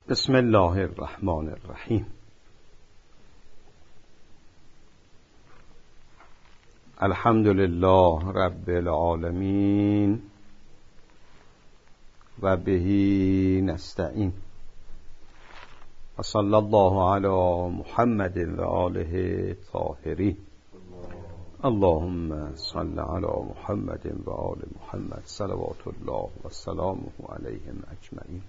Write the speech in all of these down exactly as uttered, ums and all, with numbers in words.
بسم الله الرحمن الرحیم. الحمد لله رب العالمین و بهی نستعین و صلی الله علی محمد و آله طاهرین. اللهم صل علی محمد و آل محمد صلوات الله و سلامه علیهم اجمعین.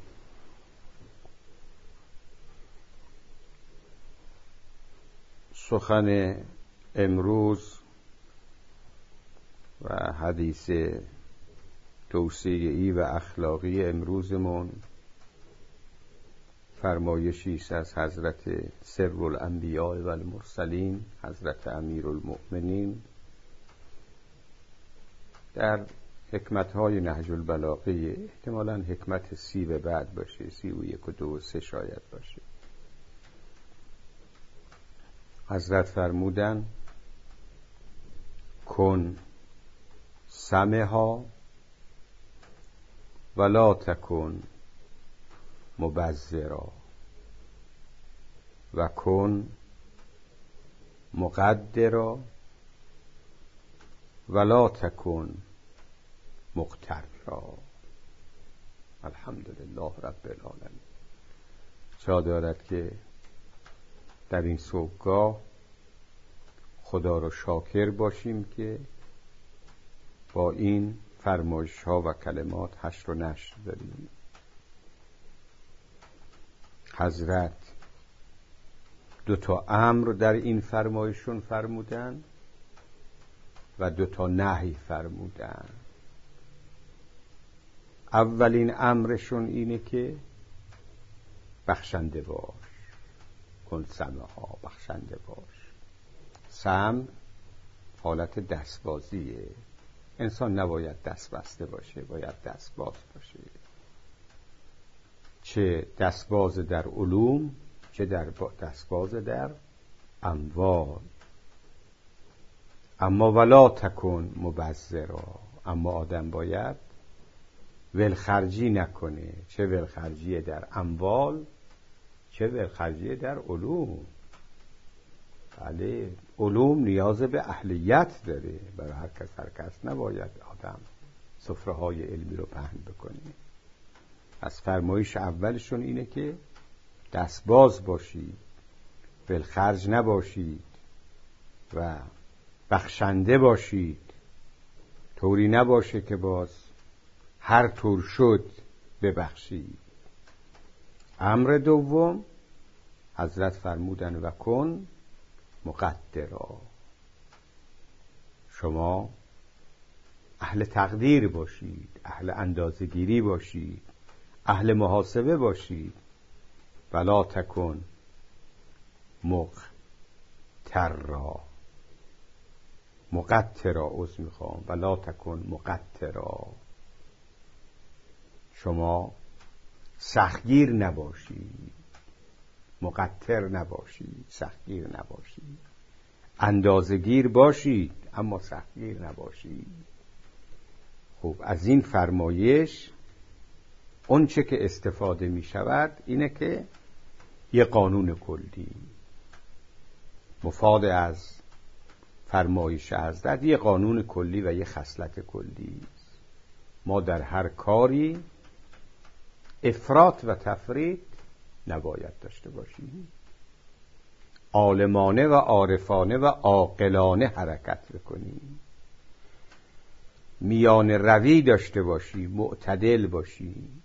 سخن امروز و حدیث توصیه‌ای و اخلاقی امروزمون فرمایشی است از حضرت سر الانبیاء و المرسلین، حضرت امیرالمؤمنین، در حکمت‌های نهج البلاغه. احتمالاً حکمت سی به بعد باشه، سی و یک و دو و سه شاید باشه. حضرت فرمودن کن سمها ولا تکن مبذرا و کن مقدرا ولا تکن مقترا. الحمدلله رب العالمین. چا دارد که در این صبحگاه خدا رو شاکر باشیم که با این فرمایش ها و کلمات حشر و نشر داریم. حضرت دو تا امر در این فرمایشون فرمودن و دو تا نهی فرمودن. اولین امرشون اینه که بخشنده باش، کن سمها، بخشنده باش. سم حالت دستبازیه. انسان نباید دست بسته باشه، باید دستباز باشه، چه دستباز در علوم چه در دستباز در اموال. اما ولا تکن مبذرا، اما آدم باید ولخرجی نکنه، چه ولخرجی در اموال چه ولخرجی در علوم. بله، علوم نیاز به اهلیت داره. برای هر کس هر کس نباید آدم سفره های علمی رو پهن بکنه. از فرمایش اولشون اینه که دستباز باشید، ولخرج نباشید و بخشنده باشید. طوری نباشه که باز هر طور شد ببخشید. امر دوم حضرت فرمودن و کن مقدرا، شما اهل تقدیر باشید، اهل اندازه‌گیری باشید، اهل محاسبه باشید. ولا تکن مقترا، مقترا عذر میخوام، ولا تکن مقترا، شما سختگیر نباشید، مقتر نباشید، سختگیر نباشید. اندازه‌گیر باشید اما سختگیر نباشید. خب از این فرمایش اون چه که استفاده می شود اینه که یه قانون کلی مفاد از فرمایش حضرت، یه قانون کلی و یه خصلت کلی. ما در هر کاری افراط و تفریط نباید داشته باشیم. عالمانه و عارفانه و عاقلانه حرکت بکنیم. میان روی داشته باشیم، معتدل باشیم.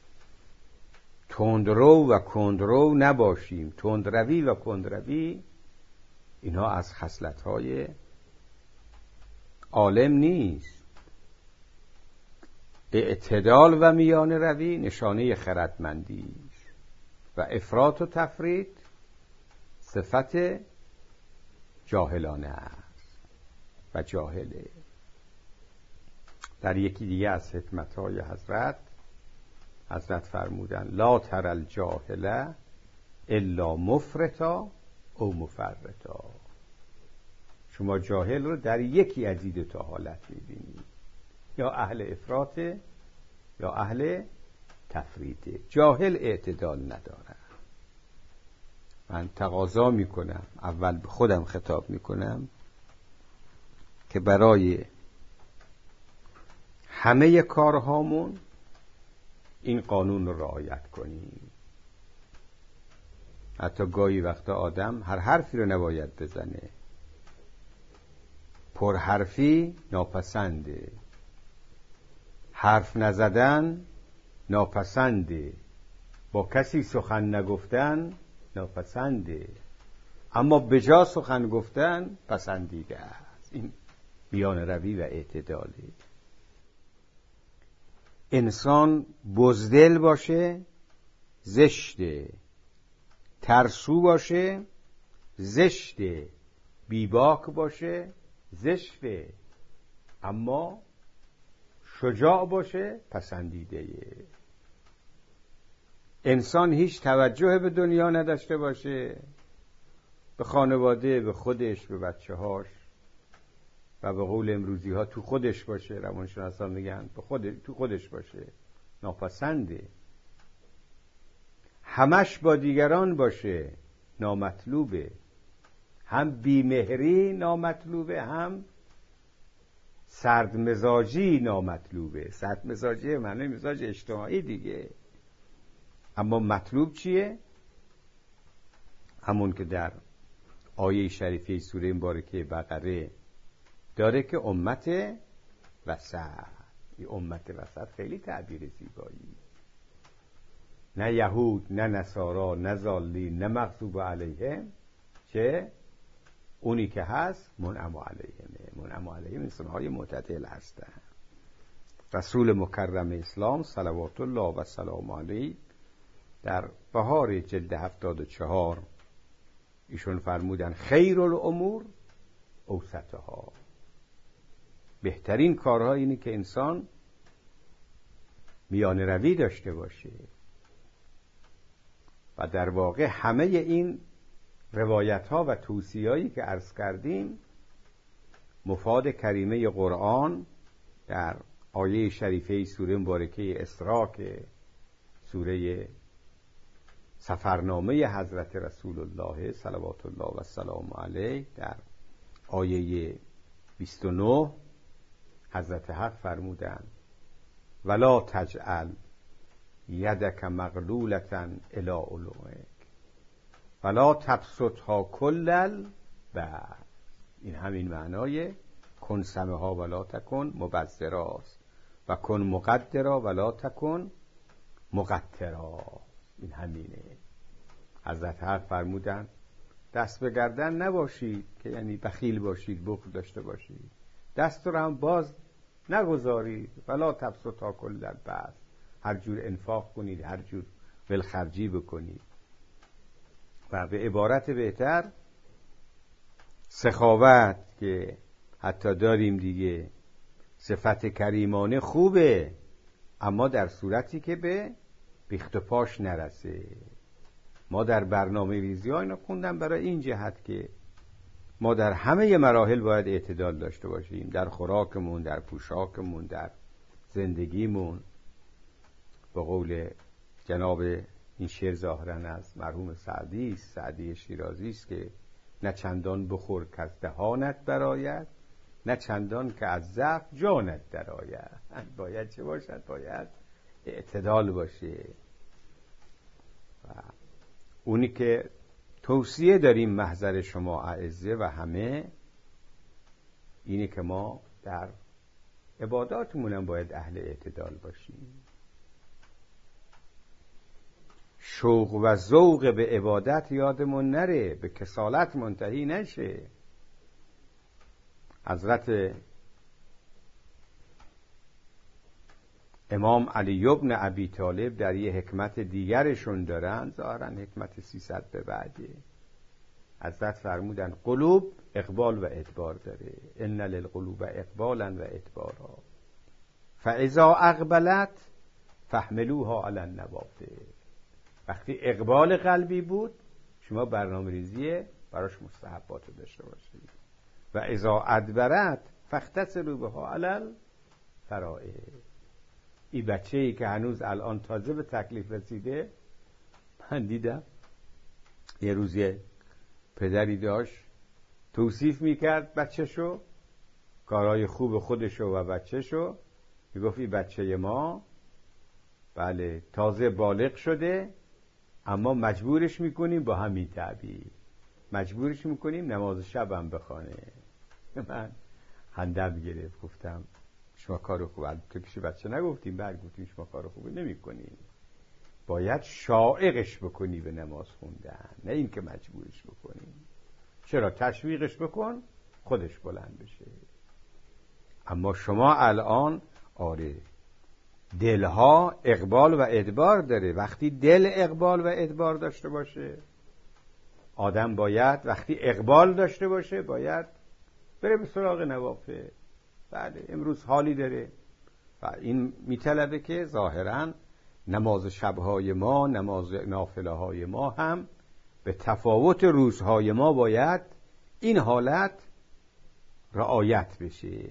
تندرو و کندرو نباشیم. تندروی و کندروی اینها از خصلت‌های عالم نیست. اعتدال و میان روی نشانه خردمندی و افراط و تفریط صفت جاهلانه است و جاهله. در یکی دیگه از حکمت‌های حضرت حضرت فرمودن لا تر الجاهل الا مفرطا او مفرطا. شما جاهل رو در یکی از این دو تا حالت می‌بینید، یا اهل افراط یا اهل تفریطه. جاهل اعتدال نداره. من تقاضا میکنم، اول به خودم خطاب میکنم که برای همه کارهامون این قانون رو رعایت کنیم. حتی گاهی وقتا آدم هر حرفی رو نباید بزنه. پرحرفی ناپسنده، حرف نزدن ناپسنده، با کسی سخن نگفتن ناپسنده، اما بجا سخن گفتن پسندیده است. این میان روی و اعتداله. انسان بزدل باشه زشته، ترسو باشه زشته، بیباک باشه زشته، اما شجاع باشه پسندیده. انسان هیچ توجه به دنیا نداشته باشه، به خانواده، به خودش، به بچه هاش و به قول امروزی ها تو خودش باشه. روانشناسان میگن به خود تو خودش باشه، ناپسنده. همش با دیگران باشه، نامطلوبه. هم بیمهری نامطلوبه، هم سرد مزاجی نامطلوبه. سرد مزاجی معنی مزاج اجتماعی دیگه. اما مطلوب چیه؟ همون که در آیه شریفه سوره مبارکه بقره داره که امت وسط. این امت وسط خیلی تعبیر زیبایی. نه یهود، نه نصارا، نه ضالین، نه مغضوب علیهم، چه اونی که هست منعم علیهم. منعم علیهم انسان‌های معتدل هستند. رسول مکرم اسلام صلوات الله و سلام علیه در بهار جلد هفتاد و چهار ایشون فرمودن خیر الامور اوسطها. بهترین کارها اینه که انسان میان روی داشته باشه. و در واقع همه این روایت ها و توصیه‌هایی که عرض کردیم مفاد کریمه قرآن در آیه شریفه سوره مبارکه اسراء که سوره سفرنامه حضرت رسول الله صلوات الله و سلام علیه در آیه بیست و نه حضرت حق فرمودند ولا تجعل یدک مغلولة الی عنقک ولا تبسطها کل البسط. این همین معنای کن سمها ولا تکن مبذرا و کن مقدرا ولا تکن مقترا. این همینه. حضرت حق فرمودن دست به گردن نباشید، که یعنی بخیل باشید، بخل داشته باشید. دست رو هم باز نگذارید. ولا تبسطها کل البسط. هر جور انفاق کنید، هر جور ولخرجی بکنید. و به عبارت بهتر سخاوت که حتی داریم دیگه، صفت کریمانه خوبه، اما در صورتی که به بیخت و پاش نرسه. ما در برنامه ریزی ها اینو خوندم برای این جهت که ما در همه مراحل باید اعتدال داشته باشیم، در خوراکمون، در پوشاکمون، در زندگیمون. به قول جناب این شعر ظاهراً از مرحوم سعدی است، سعدی شیرازی است که نه چندان بخور که از دهانت برآید، نه چندان که از ضعف جانت درآید. باید چه باشد؟ باید اعتدال باشه. و اونی که توصیه داریم محضر شما اعزه و همه اینه که ما در عباداتمون هم باید اهل اعتدال باشیم. شوق و ذوق به عبادت یادمون نره، به کسالت منتهی نشه. حضرت امام علی ابن ابی طالب در یه حکمت دیگرشون دارن، ظاهراً حکمت سیصد به بعده، حضرت فرمودن قلوب اقبال و ادبار داره. ان للقلوب اقبالا و ادبارا فاذا اقبلت فاحملوها علی النوافل. وقتی اقبال قلبی بود شما برنامه ریزی براش مستحبات رو داشته باشید. و اذا ادبرت فاختصروا بها علی الفرائض. این بچه‌ای که هنوز الان تازه به تکلیف رسیده، من دیدم یه روزی پدری داشت توصیف میکرد بچه‌شو، کارهای خوب خودشو و بچه‌شو، میگفت این بچه ما بله تازه بالغ شده، اما مجبورش میکنیم با همین تعبیر مجبورش میکنیم نماز شب هم بخوانه. من خندم گرفت، گفتم شما کار خوب، البته پیش بچه نگفتیم، بعد گفتیم شما کار خوبی نمی‌کنین، باید شائقش بکنی به نماز خوندن، نه این که مجبورش بکنی. چرا؟ تشویقش بکن خودش بلند بشه. اما شما الان آره دلها اقبال و ادبار داره، وقتی دل اقبال و ادبار داشته باشه آدم باید، وقتی اقبال داشته باشه باید بره به سراغ نوافل. بله امروز حالی داره و این میطلبه که ظاهراً نماز شبهای ما، نماز نافله های ما هم به تفاوت روزهای ما باید این حالت رعایت بشه.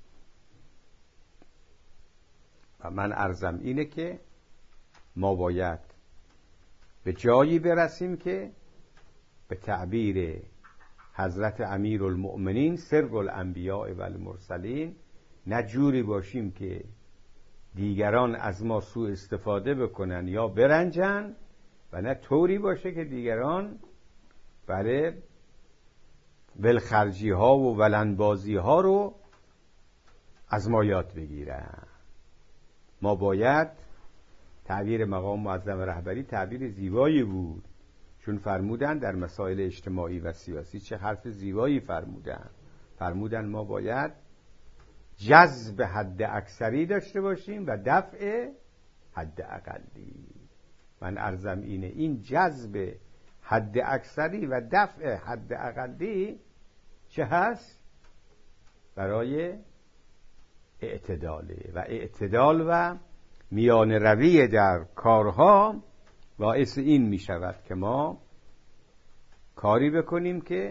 و من عرضم اینه که ما باید به جایی برسیم که به تعبیر حضرت امیرالمؤمنین سر الانبیاء و المرسلین نه جوری باشیم که دیگران از ما سوء استفاده بکنن یا برنجن، و نه طوری باشه که دیگران بله ولخرجی ها و ولنبازی ها رو از ما یاد بگیرن. ما باید، تعبیر مقام معظم رهبری تعبیر زیبایی بود، چون فرمودن در مسائل اجتماعی و سیاسی چه حرف زیبایی فرمودن. فرمودن ما باید جذب حد اکثری داشته باشیم و دفع حد اقلی. من عرضم اینه این جذب حد اکثری و دفع حد اقلی چه هست؟ برای اعتداله، و اعتدال و میان روی در کارها باعث این می شود که ما کاری بکنیم که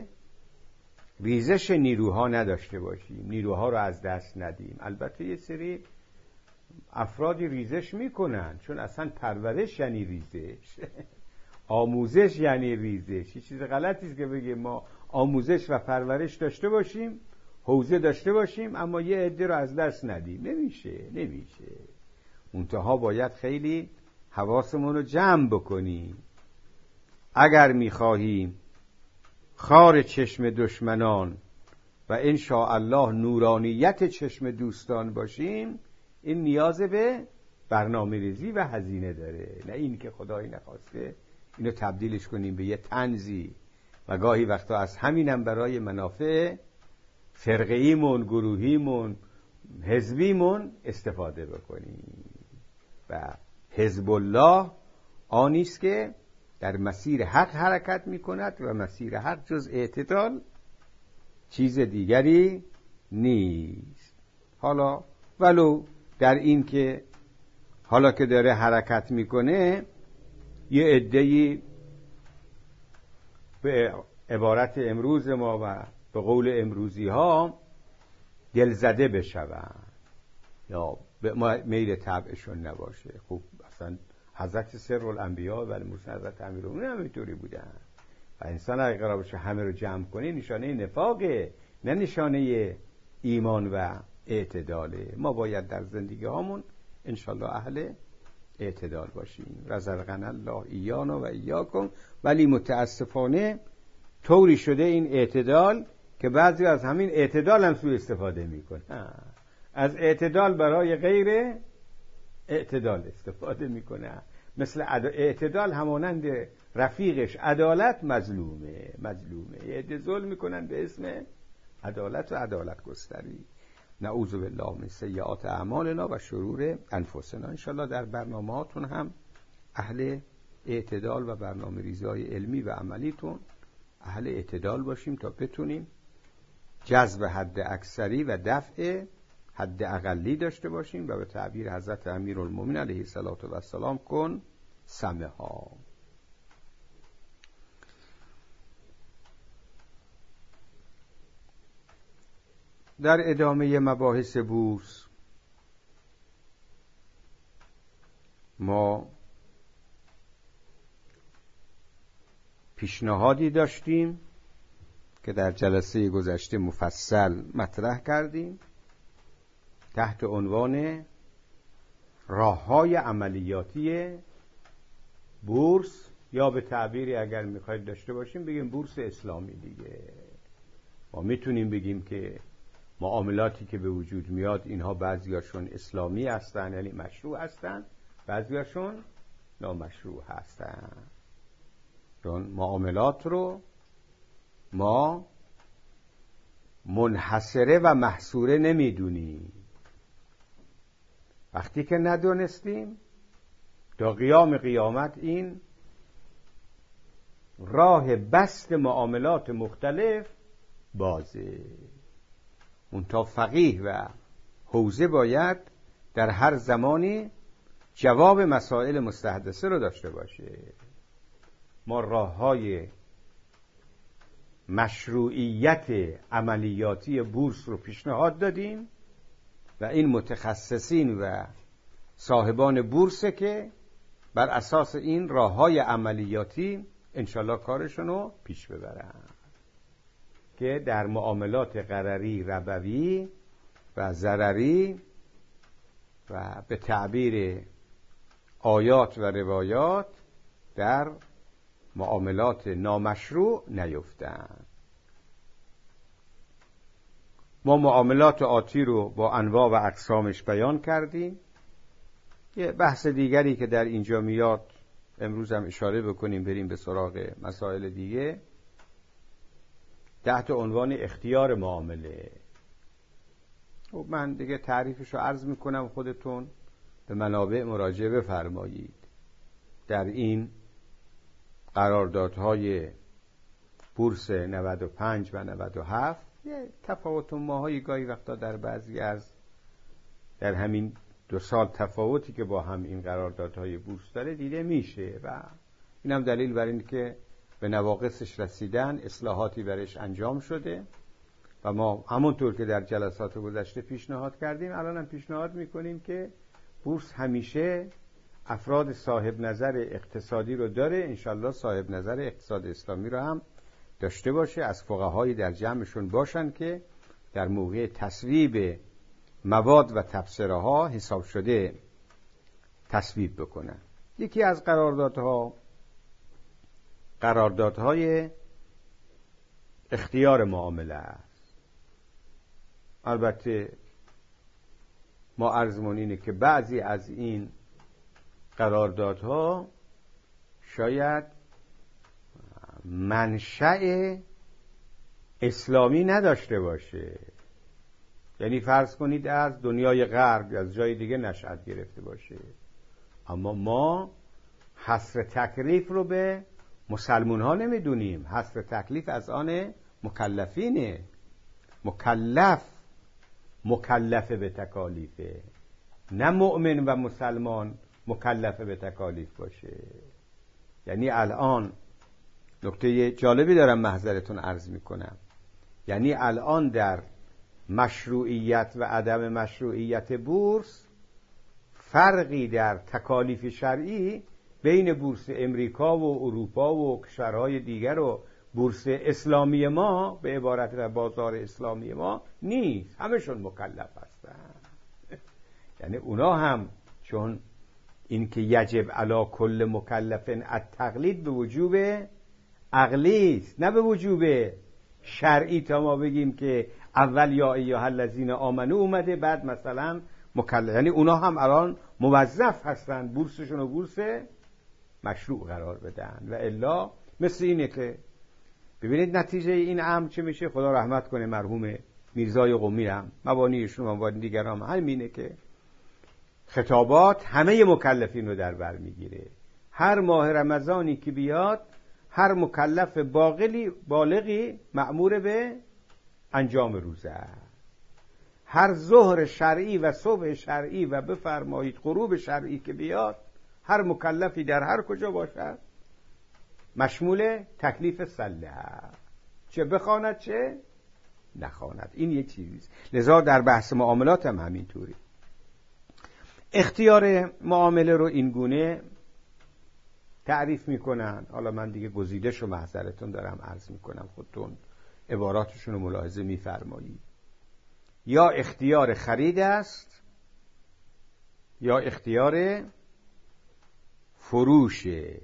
ریزش نیروها نداشته باشیم، نیروها رو از دست ندیم. البته یه سری افرادی ریزش میکنن، چون اصلا پرورش یعنی ریزش آموزش یعنی ریزش. یه چیز غلطی است که بگیم ما آموزش و پرورش داشته باشیم، حوزه داشته باشیم، اما یه عده رو از دست ندیم. نمیشه نمیشه منتها باید خیلی حواسمون رو جمع بکنیم. اگر میخواهیم خار چشم دشمنان و انشاءالله نورانیت چشم دوستان باشیم، این نیاز به برنامه ریزی و هزینه داره، نه این که خدای نخواسته اینو تبدیلش کنیم به یه طنزی و گاهی وقتا از همینم برای منافع فرقه‌ایمون، گروهیمون، حزبیمون استفاده بکنیم. و حزب الله آنیست که در مسیر حق حرکت می کند و مسیر حق جز اعتدال چیز دیگری نیست. حالا ولو در این که حالا که داره حرکت میکنه یه عده‌ای به عبارت امروز ما و به قول امروزی ها دلزده بشون یا به میل طبعشون نباشه. خب اصلا حضرت سر الانبیاء و المرسلین حضرت امیرالمؤمنین هم اینطوری بودن و انسان اگه قرار باشه همه رو جمع کنه نشانه نفاقه، نه نشانه ایمان و اعتداله. ما باید در زندگی هامون انشالله اهل اعتدال باشیم. رزقنا الله ایانا و ایاکم. ولی متاسفانه طوری شده این اعتدال که بعضی از همین اعتدال هم سوء استفاده میکنن، از اعتدال برای غیر اعتدال استفاده میکنه. مثل اعتدال همانند رفیقش عدالت مظلومه مظلومه یه ظلم میکنن به اسم عدالت و عدالت گستری. نعوذ بالله من سیئات اعمالنا و شرور انفسنا. انشالله در برنامه هاتون هم اهل اعتدال و برنامه ریزی علمی و عملیتون اهل اعتدال باشیم تا بتونیم جذب حد اکثری و دفع حد اقلی داشته باشیم و به تعبیر حضرت امیرالمؤمنین علیه السلام کن سمها. در ادامه مباحث بورس ما پیشنهادی داشتیم که در جلسه گذشته مفصل مطرح کردیم تحت عنوان راه‌های عملیاتی بورس، یا به تعبیری اگر میخواید داشته باشیم بگیم بورس اسلامی دیگه. ما میتونیم بگیم که معاملاتی که به وجود میاد اینها بعضیاشون اسلامی هستن یعنی مشروع هستن، بعضیاشون نامشروع هستن. چون معاملات رو ما منحصره و محصوره نمیدونیم. وقتی که ندونستیم تا قیام قیامت این راه بست معاملات مختلف بازه. اون تا فقیه و حوزه باید در هر زمانی جواب مسائل مستحدثه رو داشته باشه. ما راه‌های مشروعیت عملیاتی بورس رو پیشنهاد دادیم و این متخصصین و صاحبان بورسه که بر اساس این راه‌های عملیاتی انشالله کارشون رو پیش ببرن که در معاملات غرری، ربوی و ضرری و به تعبیر آیات و روایات در معاملات نامشروع نیفتن. ما معاملات آتی رو با انواع و اقسامش بیان کردیم. یه بحث دیگری که در اینجا میاد امروز هم اشاره بکنیم بریم به سراغ مسائل دیگه تحت عنوان اختیار معامله. خب من دیگه تعریفش رو عرض میکنم، خودتون به منابع مراجعه بفرمایید. در این قراردادهای بورس نود و پنج و نود و هفت یه تفاوت ماهایی گاهی وقتا در بعضی از در همین دو سال تفاوتی که با هم این قراردادهای بورس داره دیده میشه و این هم دلیل بر این که به نواقصش رسیدن، اصلاحاتی برش انجام شده و ما همونطور که در جلسات گذشته پیشنهاد کردیم الان هم پیشنهاد میکنیم که بورس همیشه افراد صاحب نظر اقتصادی رو داره، انشالله صاحب نظر اقتصاد اسلامی رو هم داشته باشه، از فقهایی در جمعشون باشن که در موقع تصویب مواد و تبصره ها حساب شده تصویب بکنن. یکی از قراردادها قراردادهای اختیار معامله است. البته ما عرضمون اینه که بعضی از این قراردادها شاید منشأ اسلامی نداشته باشه، یعنی فرض کنید از دنیای غرب یا از جای دیگه نشأت گرفته باشه، اما ما حصر تکلیف رو به مسلمون ها نمیدونیم. حصر تکلیف از آن مکلفینه. مکلف مکلفه به تکالیفه، نه مؤمن و مسلمان مکلفه به تکالیف باشه. یعنی الان نکته جالبی دارم محضرتون عرض میکنم، یعنی الان در مشروعیت و عدم مشروعیت بورس فرقی در تکالیف شرعی بین بورس امریکا و اروپا و کشورهای دیگر و بورس اسلامی ما به عبارت در بازار اسلامی ما نیست. همشون مکلف هستن. یعنی اونا هم چون این که یجب علی کل مکلف التقلید به وجوب عقلی است نه به وجوب شرعی، تا ما بگیم که اول یا ایها الذین آمنو اومده بعد مثلا مکلف. یعنی اونا هم الان موظف هستن بورسشون رو بورس مشروع قرار بدن و الا مثل اینه که ببینید نتیجه این امر چه میشه. خدا رحمت کنه مرحوم میرزای قمی هم مبانیشون و مبانی دیگران همینه که خطابات همه مکلفین رو در بر میگیره. هر ماه رمضانی که بیاد هر مکلف باقلی بالغی مأمور به انجام روزه. هر ظهر شرعی و صبح شرعی و بفرمایید غروب شرعی که بیاد هر مکلفی در هر کجا باشد مشمول تکلیف سله، چه بخواند چه نخواند. این یک چیزیست. لذا در بحث معاملات هم همینطوری. اختیار معامله رو این گونه تعریف میکنن. حالا من دیگه گزیده‌شو محضرتون دارم عرض میکنم، خودتون عباراتشون رو ملاحظه میفرمایید. یا اختیار خرید است یا اختیار فروشه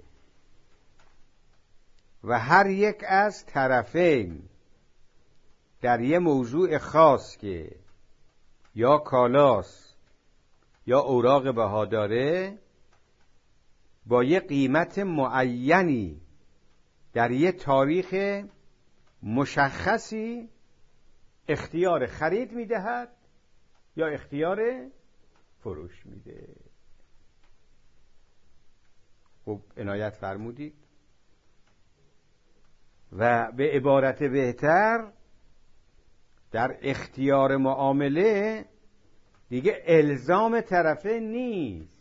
و هر یک از طرفین در یه موضوع خاص که یا کالاست یا اوراق بهاداره با یه قیمت معینی در یه تاریخ مشخصی اختیار خرید میدهد یا اختیار فروش میده. خب عنایت فرمودید. و به عبارت بهتر در اختیار معامله دیگه الزام طرفین نیست،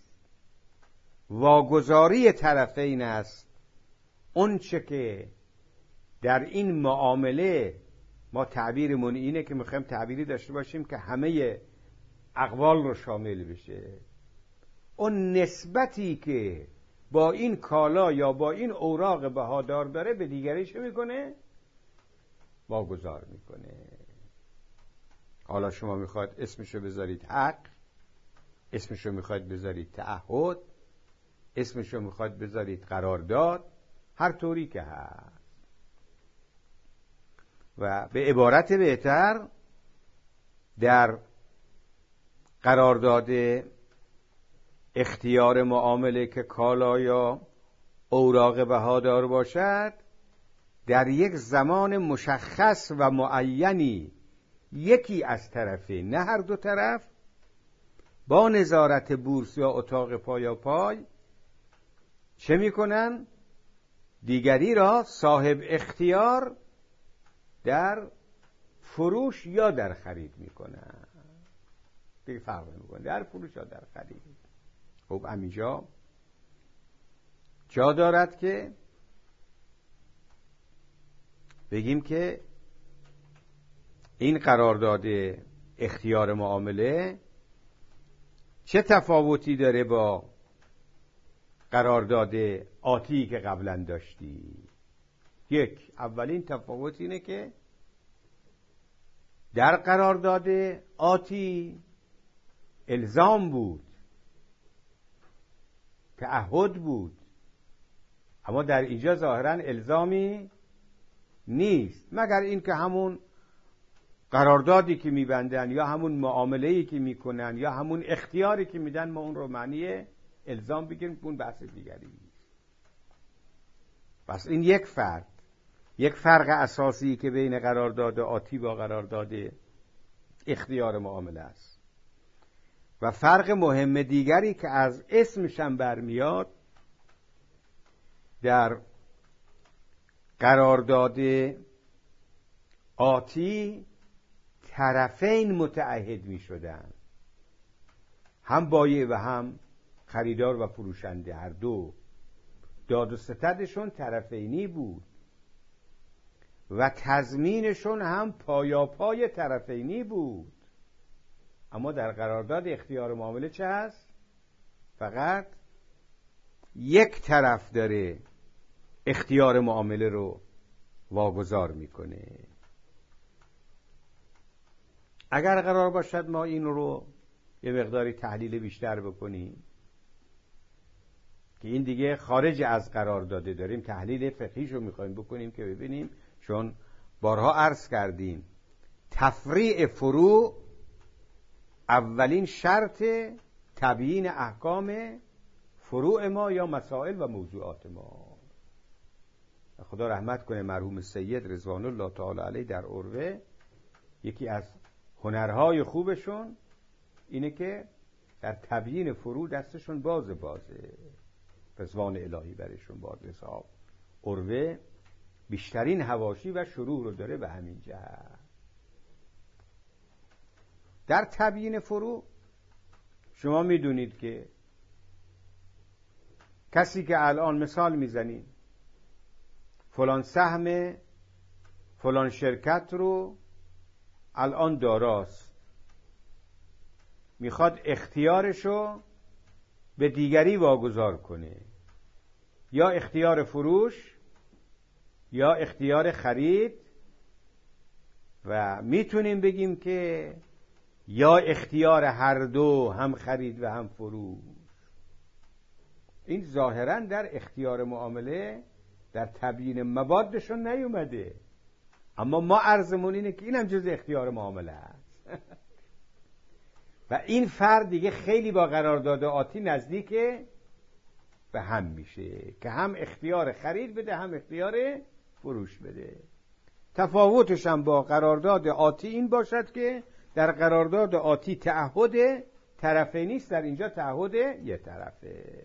واگذاری طرفین است. اون چه که در این معامله ما تعبیرمون اینه که میخوایم تعبیری داشته باشیم که همه اقوال رو شامل بشه. اون نسبتی که با این کالا یا با این اوراق بهادار داره به دیگری چه میکنه؟ واگذار میکنه. حالا شما میخواید اسمشو بذارید حق، اسمشو میخواید بذارید تعهد، اسمشو میخواید بذارید قرارداد، هر طوری که هست. و به عبارت بهتر در قرارداد اختیار معامله که کالا یا اوراق بهادار باشد، در یک زمان مشخص و معینی یکی از طرفین، نه هر دو طرف، با نظارت بورس یا اتاق پایاپای چه میکنن؟ دیگری را صاحب اختیار در فروش یا در خرید میکنن. دیگه فرق میکنه در فروش یا در خرید. خب همینجا جا دارد که بگیم که این قرارداد اختیار معامله چه تفاوتی داره با قرارداد آتی که قبلا داشتی. یک، اولین تفاوت اینه که در قرارداد آتی الزام بود، تعهد بود، اما در اینجا ظاهرا الزامی نیست، مگر اینکه همون قراردادی که میبندن یا همون معامله‌ای که میکنن یا همون اختیاری که میدن ما اون رو معنی الزام بگیریم، اون بحث دیگری است. پس این یک فرق، یک فرق اساسی که بین قرارداد آتی با قرارداد اختیار معامله است. و فرق مهم دیگری که از اسمش هم برمیاد، در قرارداد آتی طرفین متعهد می شدن، هم بایع و هم خریدار و فروشنده، هر دو داد و ستدشون طرفینی بود و تضمینشون هم پایاپای طرفینی بود. اما در قرارداد اختیار معامله چه هست؟ فقط یک طرف داره اختیار معامله رو واگذار میکنه. اگر قرار باشد ما این رو یه مقداری تحلیل بیشتر بکنیم که این دیگه خارج از قرارداد داریم، تحلیل فقهیش رو میخوایم بکنیم که ببینیم، چون بارها عرض کردیم تفریع فروع اولین شرط تبیین احکام فروع ما یا مسائل و موضوعات ما. خدا رحمت کنه مرحوم سید رضوان الله تعالی علیه در عروه یکی از هنرهای خوبشون اینه که در تبیین فروع دستشون باز بازه، رضوان الهی برشون باد. حساب عروه بیشترین حواشی و شروع رو داره به همین جهت. در تبیین فروع شما میدونید که کسی که الان مثال میزنیم فلان سهم فلان شرکت رو الان داراست، میخواد اختیارشو به دیگری واگذار کنه، یا اختیار فروش یا اختیار خرید، و میتونیم بگیم که یا اختیار هر دو، هم خرید و هم فروش. این ظاهراً در اختیار معامله در تبیین موادشون نیومده، اما ما عرضمون اینه که این هم جز اختیار معامله است. و این فرد دیگه خیلی با قرارداد آتی نزدیک به هم میشه که هم اختیار خرید بده هم اختیار فروش بده. تفاوتش هم با قرارداد آتی این باشد که در قرارداد آتی تعهد طرفه نیست، در اینجا تعهد یه طرفه.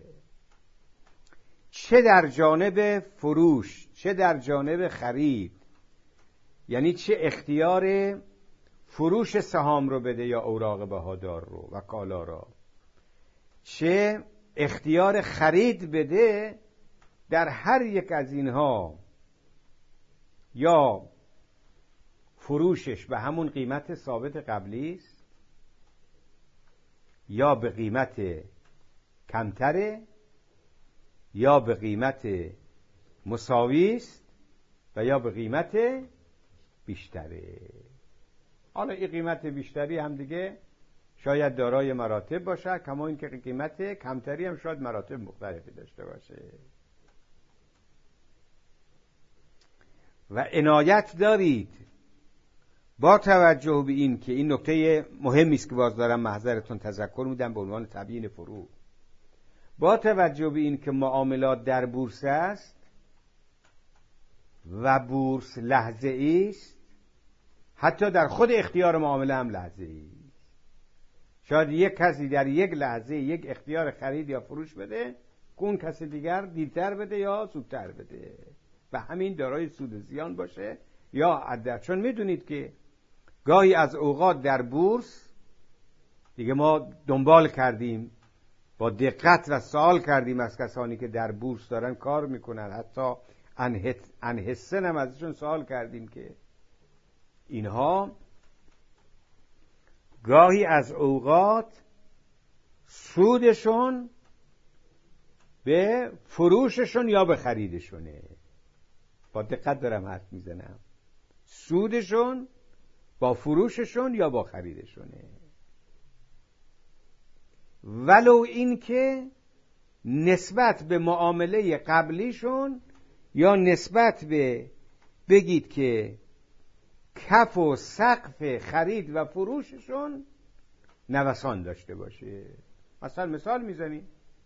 چه در جانب فروش چه در جانب خرید، یعنی چه اختیار فروش سهام رو بده یا اوراق بهادار رو و کالا را، چه اختیار خرید بده، در هر یک از اینها یا فروشش به همون قیمت ثابت قبلی است یا به قیمت کمتره یا به قیمت مساوی است و یا به قیمت بیشتره. حالا این قیمت بیشتری هم دیگه شاید دارای مراتب باشه، کما این که قیمت کمتری هم شاید مراتب مختلفی داشته باشه. و عنایت دارید با توجه به این که این نکته مهمی است که باز دارم محضرتون تذکر میدم به عنوان تبیین فروع، با توجه به این که معاملات در بورس است و بورس لحظه است، حتی در خود اختیار معامله هم لحظه است. شاید یک کسی در یک لحظه یک اختیار خرید یا فروش بده که اون کسی دیگر دیرتر بده یا زودتر بده و همین دارای سود و زیان باشه یا عدد. چون میدونید که گاهی از اوقات در بورس دیگه ما دنبال کردیم، با دقت و سوال کردیم از کسانی که در بورس دارن کار میکنن، حتی انحسن هم ازشون سوال کردیم که اینها گاهی از اوقات سودشون به فروششون یا به خریدشونه. با دقت دارم حرف میزنم، سودشون با فروششون یا با خریدشونه، ولو این که نسبت به معامله قبلیشون یا نسبت به بگید که کف و سقف خرید و فروششون نوسان داشته باشه. مثلا مثال میزنیم،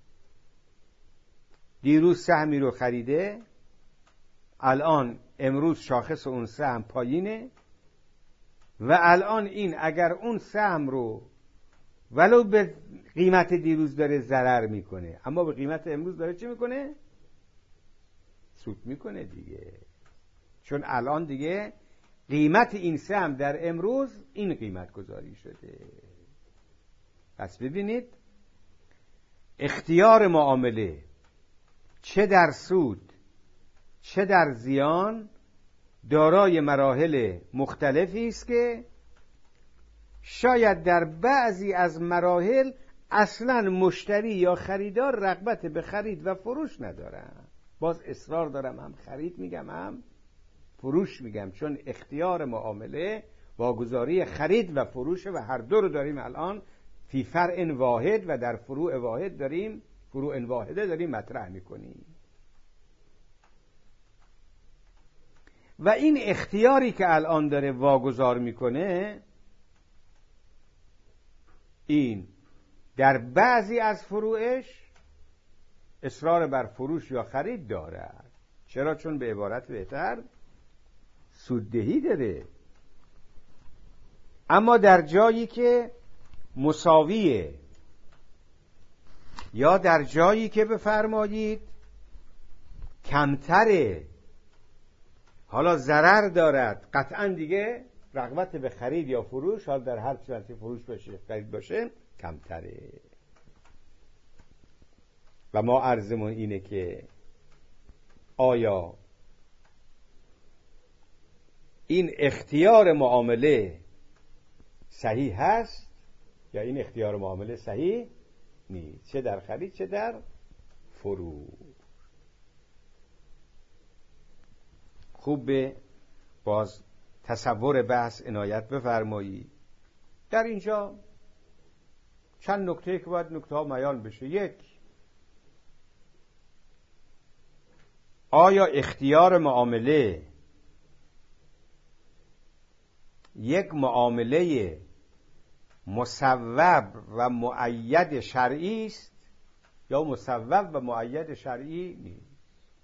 دیروز سهمی رو خریده، الان امروز شاخص اون سهم پایینه و الان این اگر اون سهم رو ولو به قیمت دیروز داره ضرر میکنه اما به قیمت امروز داره چی میکنه؟ سود میکنه دیگه، چون الان دیگه قیمت این سهم در امروز این قیمت گذاری شده. پس ببینید اختیار معامله چه در سود چه در زیان دارای مراحل مختلفی است که شاید در بعضی از مراحل اصلا مشتری یا خریدار رغبت به خرید و فروش ندارن. باز اصرار دارم هم خرید میگم هم فروش میگم، چون اختیار معامله واگذاری خرید و فروش و هر دو رو داریم الان فی فرع واحد و در فروع واحد داریم فروع واحده داریم مطرح میکنیم. و این اختیاری که الان داره واگذار میکنه این در بعضی از فروعش اصرار بر فروش یا خرید دارد. چرا؟ چون به عبارت بهتر سوددهی داره. اما در جایی که مساویه یا در جایی که بفرمایید کمتره، حالا ضرر دارد، قطعا دیگه رغبت به خرید یا فروش، حال در هر صورتی فروش باشه خرید باشه، کمتره. و ما عرضمون اینه که آیا این اختیار معامله صحیح هست یا این اختیار معامله صحیح نیست، چه در خرید چه در فروش. خوب به باز تصور بحث عنایت بفرمایید. در اینجا چند نکته که باید نکته ها بیان بشه. یک، آیا اختیار معامله یک معامله مصوب و مؤید شرعی است یا مصوب و مؤید شرعی نیست؟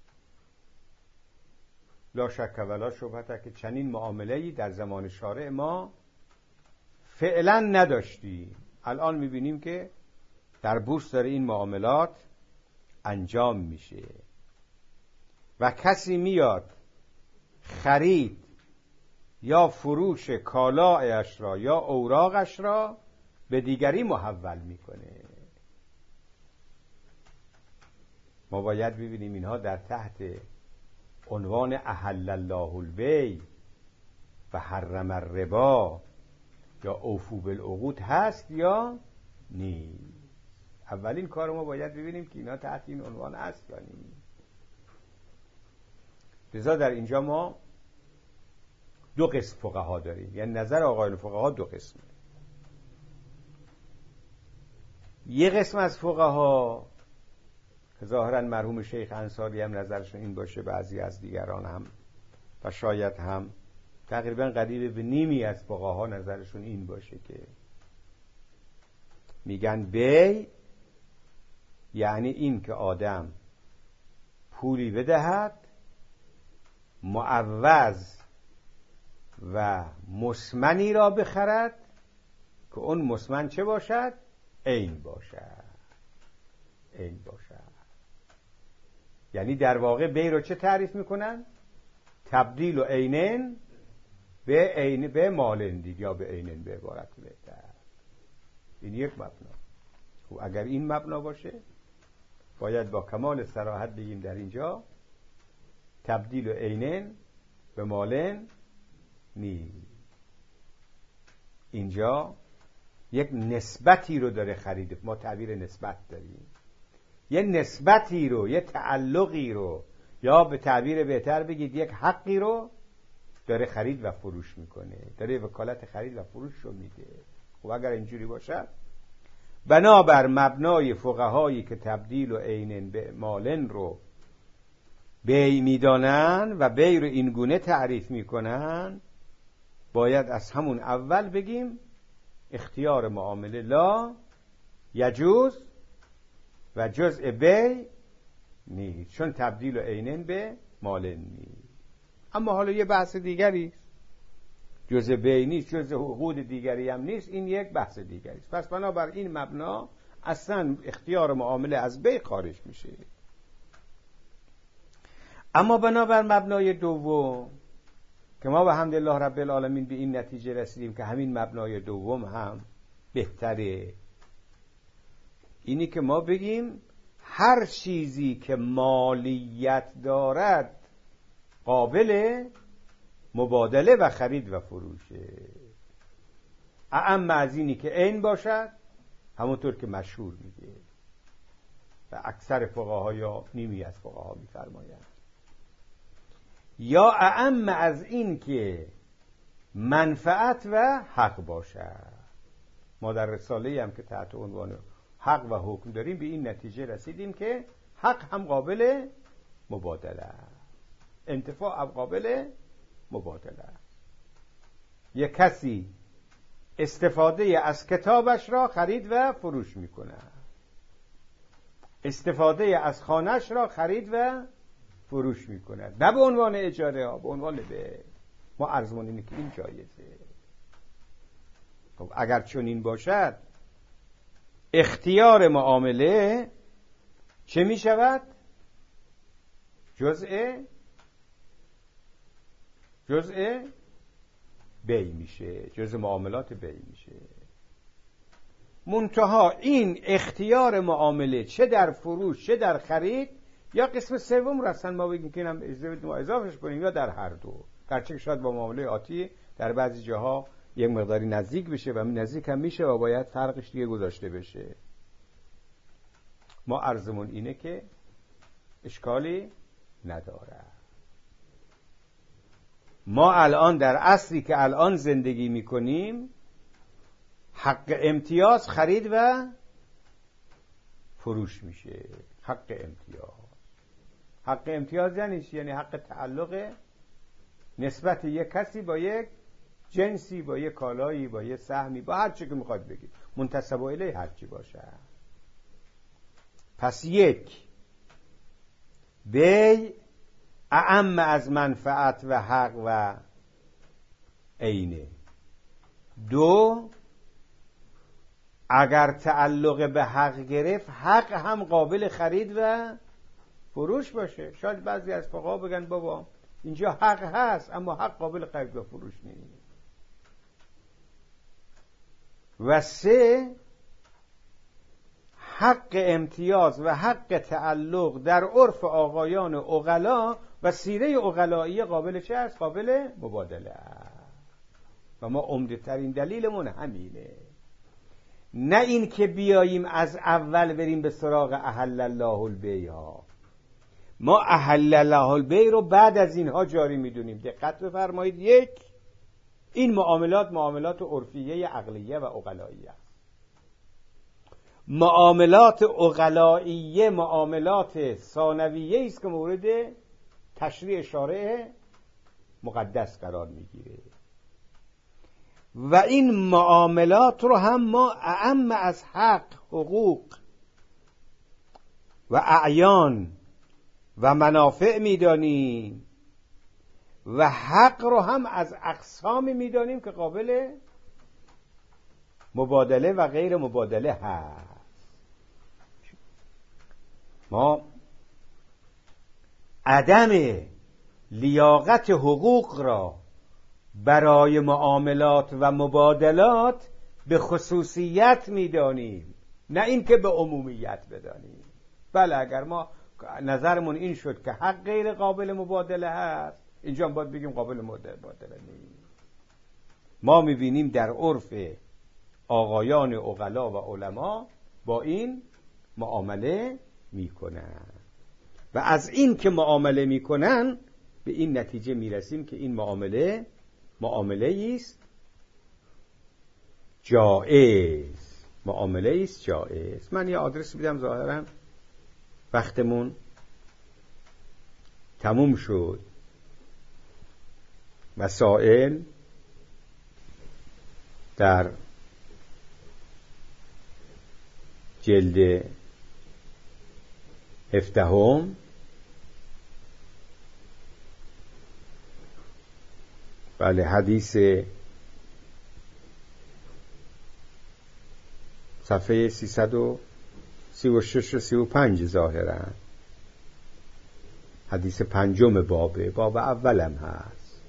لا شک و لا شبهه که چنین معامله‌ای در زمان شارع ما فعلا نداشتیم. الان می‌بینیم که در بورس داره این معاملات انجام میشه و کسی میاد خرید یا فروش کالایش را یا اوراقش را به دیگری محول میکنه. ما باید ببینیم اینها در تحت عنوان احل الله البیع و حرم الربا یا اوفوا بالعقود هست یا نیست. اولین کار ما باید ببینیم که اینا تحت این عنوان هست یا نیست. لذا در اینجا ما دو قسم فقها داریم، یعنی نظر آقایان فقها دو قسمه. یه قسم از فقها که ظاهرا مرحوم شیخ انصاری هم نظرشون این باشه، بعضی از دیگران هم و شاید هم تقریبا قریب به نیمی از فقها نظرشون این باشه که میگن بیع یعنی این که آدم پولی بدهد معوض و مسمنی را بخرد که اون مسمن چه باشد؟ عین باشد. عین باشد. یعنی در واقع بیع رو چه تعریف میکنن؟ تبدیل و عینن به عین به مالن دید یا به عینن به عبارت بهتر. این یک مبنا. و اگر این مبنا باشه باید با کمال صراحت بگیم در اینجا تبدیل و عینن به مالن نیست. اینجا یک نسبتی رو داره خرید. ما تعبیر نسبت داریم. یه نسبتی رو، یه تعلقی رو، یا به تعبیر بهتر بگید یک حقی رو داره خرید و فروش میکنه، داره وکالت خرید و فروش رو میده. خب اگر اینجوری باشه بنابر مبنای فقهایی که تبدیل و عینن به مالن رو بیع میدانن و بیع رو این گونه تعریف میکنن، باید از همون اول بگیم اختیار معامله لا یجوز و جزء بیع نیست، چون تبدیل و عینن به مالن نیست. اما حالا یه بحث دیگری است، جزء بیع نیست، جزء عقود دیگری هم نیست، این یک بحث دیگری است. پس بنابر این مبنا اصلا اختیار معامله از بیع خارج میشه. اما بنابر مبنای دوم که ما به حمدالله رب العالمین به این نتیجه رسیدیم که همین مبنای دوم هم بهتره، اینی که ما بگیم هر چیزی که مالیت دارد قابل مبادله و خرید و فروشه، اعم از اینی که عین باشد، همونطور که مشهور میگه و اکثر فقها یا نیمی از فقها میفرمایند، یا اعم از این که منفعت و حق باشد. ما در رساله هم که تحت عنوان حق و حکم داریم به این نتیجه رسیدیم که حق هم قابل مبادله، انتفاع هم قابل مبادله. یک کسی استفاده از کتابش را خرید و فروش میکنه، استفاده از خانهش را خرید و فروش میکنه، نه به عنوان اجاره ها، به عنوان به ما عرضمون اینه که این جایزه. خب اگر چون این باشد اختیار معامله چه می شود؟ جزء جزء بیع میشه، جزء معاملات بیع میشه. منتها این اختیار معامله چه در فروش چه در خرید یا قسم سوم رو اصلا ما بگیم که اینم اضافهش کنیم یا در هر دو، گرچه که شاید با معامله آتی در بعضی جاها یک مقداری نزدیک بشه و نزدیک هم میشه و باید فرقش دیگه گذاشته بشه. ما عرضمون اینه که اشکالی نداره. ما الان در عصری که الان زندگی میکنیم حق امتیاز خرید و فروش میشه. حق امتیاز، حق امتیاز یعنی چی؟ یعنی حق تعلق نسبت یک کسی با یک جنسی، با یک کالایی، با یک سهمی، با هر چی که میخواد بگید، منتسب الیه هر چی باشه. پس یک، بی اعم از منفعت و حق و عینه. دو، اگر تعلق به حق گرفت، حق هم قابل خرید و فروش باشه. شاید بعضی از فقها بگن بابا اینجا حق هست اما حق قابل خرید و فروش نیست. و سه، حق امتیاز و حق تعلق در عرف آقایان عقلا و سیره عقلایی قابل چه است؟ قابل مبادله است. و ما عمده ترین دلیلمون همینه. نه این که بیاییم از اول بریم به سراغ احل الله البیع ها. ما احل الله البیع رو بعد از اینها جاری میدونیم. دقت بفرمایید. یک، این معاملات معاملات عرفیه عقلیه و عقلاییه است. معاملات عقلاییه معاملات ثانویه است که مورد تشریع شارع مقدس قرار میگیره و این معاملات رو هم ما اعم از حق، حقوق و اعیان و منافع میدانیم و حق رو هم از اقسامی میدانیم که قابل مبادله و غیر مبادله هست. ما عدم لیاقت حقوق را برای معاملات و مبادلات به خصوصیت میدانیم، نه این که به عمومیت بدانیم. بله اگر ما نظرمون این شد که حق غیر قابل مبادله هست، اینجا هم باید بگیم قابل مبادله نیست. ما میبینیم در عرف آقایان عقلا و علما با این معامله میکنن و از این که معامله میکنن به این نتیجه میرسیم که این معامله معامله است جائز. معامله است جائز. من یه آدرس میدم، ظاهرا وقتمون تموم شد. مسائل در جلد هفدهم بله حدیث صفحه سیصد و سی و شش و سی و پنج ظاهرا حدیث پنجم بابه، باب اولم هست.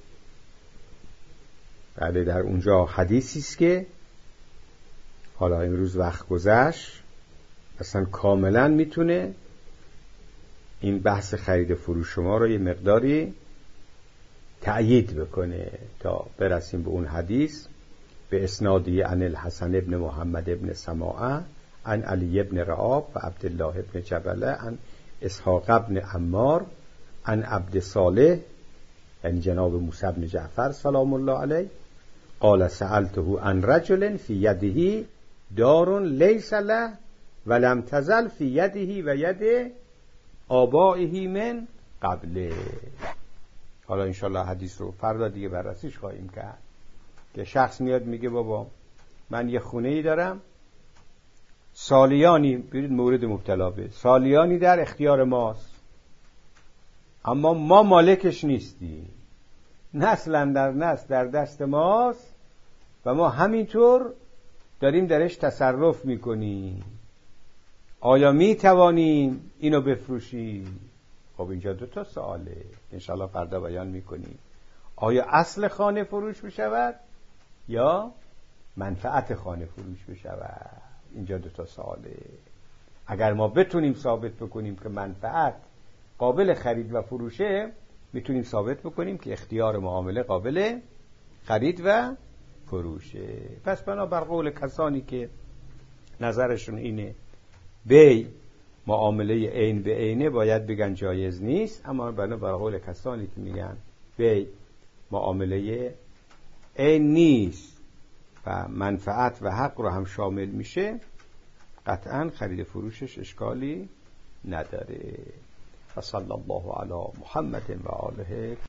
بله در اونجا حدیثی است که حالا امروز وقت گذشت اصلا کاملا میتونه این بحث خرید فروش شما رو یه مقداری تأیید بکنه تا برسیم به اون حدیث. به اسنادی عن الحسن ابن محمد ابن سماعه عن علی ابن رعاب و عبدالله ابن جبله عن اسحاق ابن عمار عن عبد صالح یعنی جناب موسی ابن جعفر سلام الله علیه قال سألته عن رجل في يده دار ليس له ولم تزل في يده و ید آبائه من قبله. حالا انشالله حدیث رو فردا دیگه بررسیش خواهیم کرد که شخص میاد میگه بابا من یه خونه ای دارم، سالیانی، برید مورد مبتلا به سالیانی در اختیار ماست اما ما مالکش نیستیم، نسلا در نسل در دست ماست و ما همینطور داریم درش تصرف میکنیم. آیا میتوانیم اینو بفروشیم؟ خب اینجا دو تا سواله انشالله فردا بیان میکنیم. آیا اصل خانه فروش بشود یا منفعت خانه فروش بشود؟ اینجا دو تا سواله. اگر ما بتونیم ثابت بکنیم که منفعت قابل خرید و فروشه، میتونیم ثابت بکنیم که اختیار معامله قابل خرید و فروشه. پس بنا بر قول کسانی که نظرشون اینه بیع معامله عین به عینه باید بگن جایز نیست، اما بنا بر قول کسانی که میگن به معامله عین نیست و منفعت و حق رو هم شامل میشه، قطعا خرید فروشش اشکالی نداره. و صلی الله علی محمد و آله